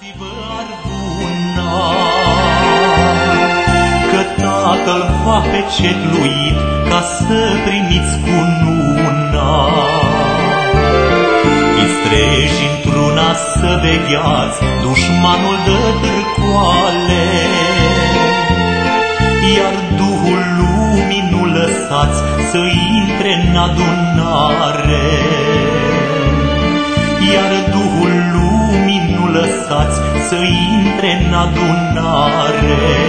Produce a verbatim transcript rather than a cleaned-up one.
Rugați-vă aduna, că Tatăl v-a pecetluit ca să primiți cununa. Fiți treji într-una să vegheați dușmanul de târcoale, iar Duhul lumii nu lăsați să intre în adunare. Iar Duhul lumii nu lăsați să intre în adunare.